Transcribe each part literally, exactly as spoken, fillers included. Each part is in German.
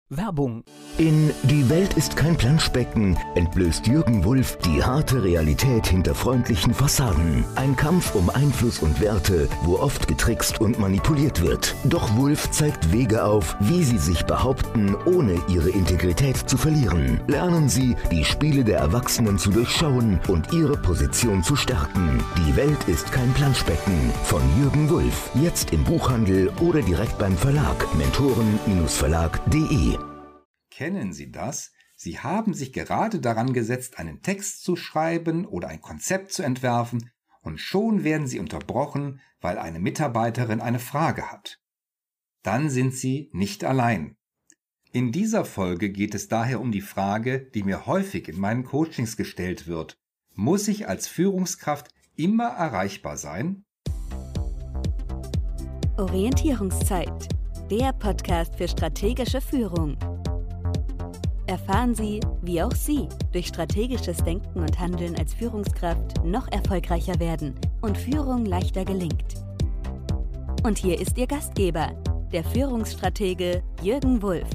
Werbung. In Die Welt ist kein Planschbecken entblößt Jürgen Wulff die harte Realität hinter freundlichen Fassaden. Ein Kampf um Einfluss und Werte, wo oft getrickst und manipuliert wird. Doch Wulff zeigt Wege auf, wie Sie sich behaupten, ohne Ihre Integrität zu verlieren. Lernen Sie, die Spiele der Erwachsenen zu durchschauen und Ihre Position zu stärken. Die Welt ist kein Planschbecken von Jürgen Wulff. Jetzt im Buchhandel oder direkt beim Verlag mentoren Verlag punkt de. Kennen Sie das? Sie haben sich gerade daran gesetzt, einen Text zu schreiben oder ein Konzept zu entwerfen, und schon werden Sie unterbrochen, weil eine Mitarbeiterin eine Frage hat. Dann sind Sie nicht allein. In dieser Folge geht es daher um die Frage, die mir häufig in meinen Coachings gestellt wird: Muss ich als Führungskraft immer erreichbar sein? Orientierungszeit, der Podcast für strategische Führung. Erfahren Sie, wie auch Sie durch strategisches Denken und Handeln als Führungskraft noch erfolgreicher werden und Führung leichter gelingt. Und hier ist Ihr Gastgeber, der Führungsstratege Jürgen Wulff.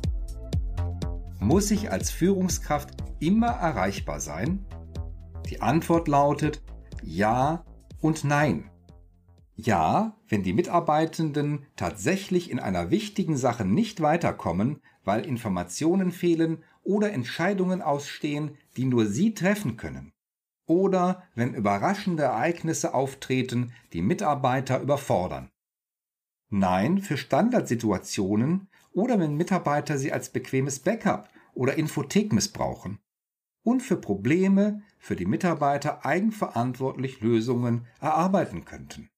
Muss ich als Führungskraft immer erreichbar sein? Die Antwort lautet ja und nein. Ja, wenn die Mitarbeitenden tatsächlich in einer wichtigen Sache nicht weiterkommen, weil Informationen fehlen oder Entscheidungen ausstehen, die nur sie treffen können. Oder wenn überraschende Ereignisse auftreten, die Mitarbeiter überfordern. Nein für Standardsituationen oder wenn Mitarbeiter sie als bequemes Backup oder Infothek missbrauchen. Und für Probleme, für die Mitarbeiter eigenverantwortlich Lösungen erarbeiten könnten.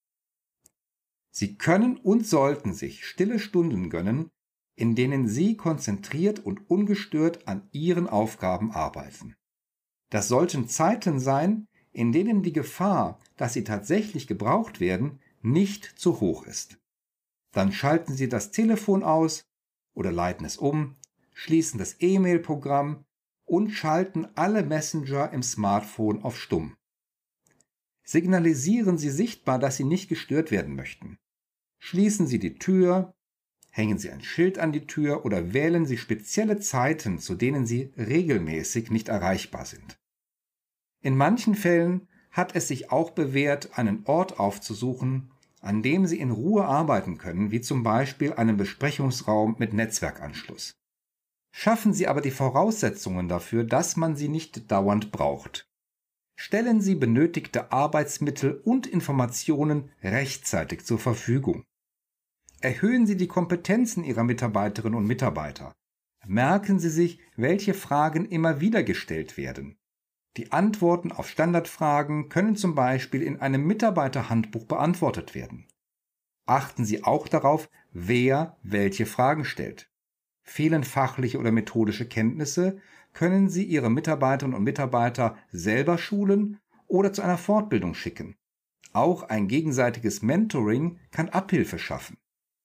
Sie können und sollten sich stille Stunden gönnen, in denen Sie konzentriert und ungestört an Ihren Aufgaben arbeiten. Das sollten Zeiten sein, in denen die Gefahr, dass Sie tatsächlich gebraucht werden, nicht zu hoch ist. Dann schalten Sie das Telefon aus oder leiten es um, schließen das E-Mail-Programm und schalten alle Messenger im Smartphone auf Stumm. Signalisieren Sie sichtbar, dass Sie nicht gestört werden möchten. Schließen Sie die Tür, hängen Sie ein Schild an die Tür oder wählen Sie spezielle Zeiten, zu denen Sie regelmäßig nicht erreichbar sind. In manchen Fällen hat es sich auch bewährt, einen Ort aufzusuchen, an dem Sie in Ruhe arbeiten können, wie zum Beispiel einen Besprechungsraum mit Netzwerkanschluss. Schaffen Sie aber die Voraussetzungen dafür, dass man sie nicht dauernd braucht. Stellen Sie benötigte Arbeitsmittel und Informationen rechtzeitig zur Verfügung. Erhöhen Sie die Kompetenzen Ihrer Mitarbeiterinnen und Mitarbeiter. Merken Sie sich, welche Fragen immer wieder gestellt werden. Die Antworten auf Standardfragen können zum Beispiel in einem Mitarbeiterhandbuch beantwortet werden. Achten Sie auch darauf, wer welche Fragen stellt. Fehlen fachliche oder methodische Kenntnisse, können Sie Ihre Mitarbeiterinnen und Mitarbeiter selber schulen oder zu einer Fortbildung schicken. Auch ein gegenseitiges Mentoring kann Abhilfe schaffen.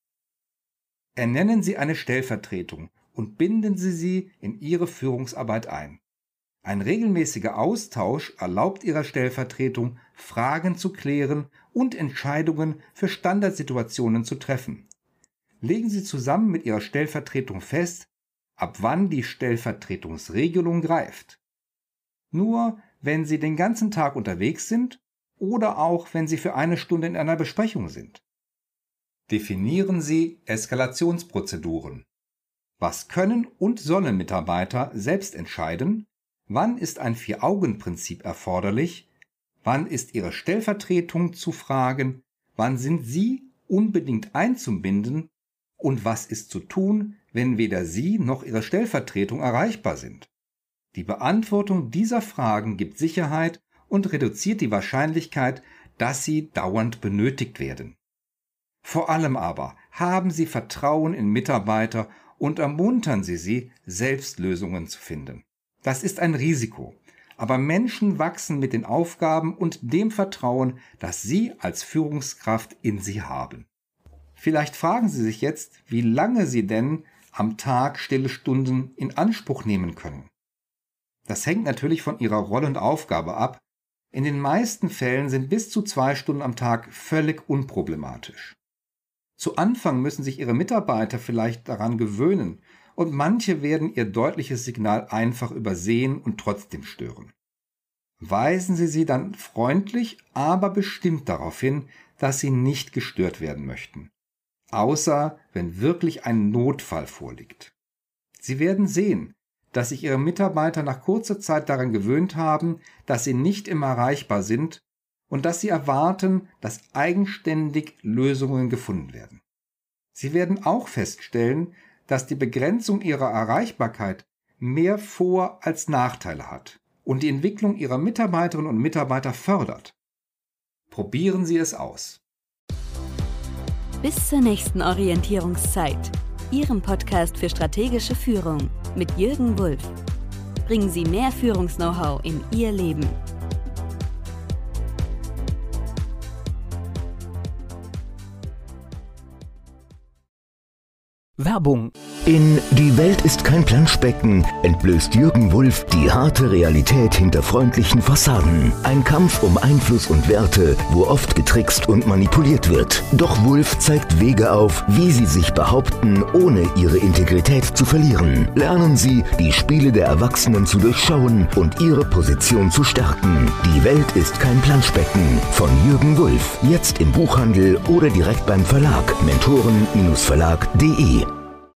Ernennen Sie eine Stellvertretung und binden Sie sie in Ihre Führungsarbeit ein. Ein regelmäßiger Austausch erlaubt Ihrer Stellvertretung, Fragen zu klären und Entscheidungen für Standardsituationen zu treffen. Legen Sie zusammen mit Ihrer Stellvertretung fest, ab wann die Stellvertretungsregelung greift. Nur wenn Sie den ganzen Tag unterwegs sind oder auch wenn Sie für eine Stunde in einer Besprechung sind. Definieren Sie Eskalationsprozeduren. Was können und sollen Mitarbeiter selbst entscheiden? Wann ist ein Vier-Augen-Prinzip erforderlich? Wann ist Ihre Stellvertretung zu fragen? Wann sind Sie unbedingt einzubinden? Und was ist zu tun, wenn weder Sie noch Ihre Stellvertretung erreichbar sind? Die Beantwortung dieser Fragen gibt Sicherheit und reduziert die Wahrscheinlichkeit, dass sie dauernd benötigt werden. Vor allem aber haben Sie Vertrauen in Mitarbeiter und ermuntern Sie sie, selbst Lösungen zu finden. Das ist ein Risiko, aber Menschen wachsen mit den Aufgaben und dem Vertrauen, das Sie als Führungskraft in sie haben. Vielleicht fragen Sie sich jetzt, wie lange Sie denn am Tag stille Stunden in Anspruch nehmen können. Das hängt natürlich von Ihrer Rolle und Aufgabe ab. In den meisten Fällen sind bis zu zwei Stunden am Tag völlig unproblematisch. Zu Anfang müssen sich Ihre Mitarbeiter vielleicht daran gewöhnen und manche werden Ihr deutliches Signal einfach übersehen und trotzdem stören. Weisen Sie sie dann freundlich, aber bestimmt darauf hin, dass Sie nicht gestört werden möchten. Außer wenn wirklich ein Notfall vorliegt. Sie werden sehen, dass sich Ihre Mitarbeiter nach kurzer Zeit daran gewöhnt haben, dass Sie nicht immer erreichbar sind und dass Sie erwarten, dass eigenständig Lösungen gefunden werden. Sie werden auch feststellen, dass die Begrenzung Ihrer Erreichbarkeit mehr Vor- als Nachteile hat und die Entwicklung Ihrer Mitarbeiterinnen und Mitarbeiter fördert. Probieren Sie es aus. Bis zur nächsten Orientierungszeit, Ihrem Podcast für strategische Führung mit Jürgen Wulff. Bringen Sie mehr Führungs-Know-how in Ihr Leben. Werbung. In Die Welt ist kein Planschbecken entblößt Jürgen Wulff die harte Realität hinter freundlichen Fassaden. Ein Kampf um Einfluss und Werte, wo oft getrickst und manipuliert wird. Doch Wulff zeigt Wege auf, wie Sie sich behaupten, ohne Ihre Integrität zu verlieren. Lernen Sie, die Spiele der Erwachsenen zu durchschauen und Ihre Position zu stärken. Die Welt ist kein Planschbecken von Jürgen Wulff. Jetzt im Buchhandel oder direkt beim Verlag mentoren Verlag punkt de.